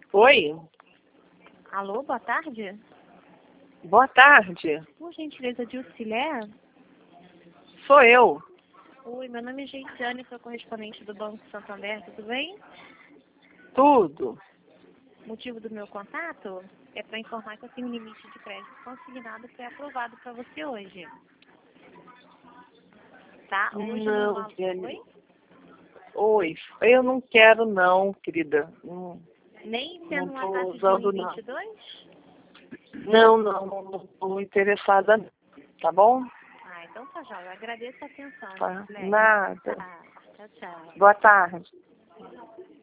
Oi, Alô, boa tarde. boa tarde. Por gentileza, Dilcilé? Sou eu. Oi, meu nome é Geisiane, sou correspondente do Banco Santander, tudo bem? Tudo. O motivo do meu contato é para informar que eu tenho um limite de crédito consignado que é aprovado para você hoje. Tá? Hoje no Não, valor... Jenny. Oi? Oi, eu não quero não, querida. Não, Nem não sendo uma estou taxa de usando não. 1,22? Não estou interessada não, tá bom? Ah, então tá, já. Eu agradeço a atenção, Tá. Dilcilé. Nada. Tá. Tchau, tchau. Boa tarde.